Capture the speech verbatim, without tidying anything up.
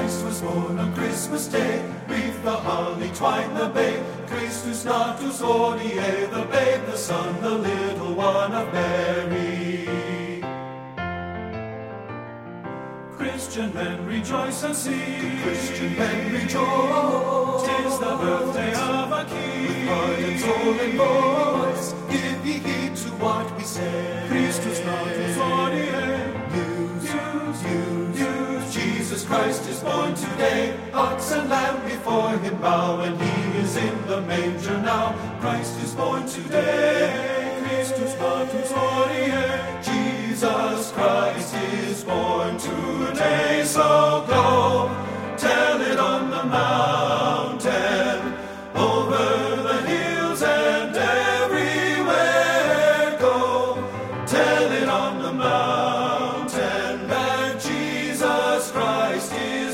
Christ was born on Christmas Day. Wreath the holly, twine the babe. Christus natus hodie, the babe, the son, the little one of Mary. Christian men rejoice and sing. Christian men rejoice. 'Tis the birthday of a King. With heart and soul and voice, give ye heed to what we say. Christus natus hodie. News, news, news, news. Jesus Christ is born today. Ox and lamb before him bow, and he is in the manger now. Christ is born today. Christus natus hodie. Jesus Christ is born today. So go, tell it on the mountain, over the hills and everywhere. Go, tell it on the mountain that Jesus Christ is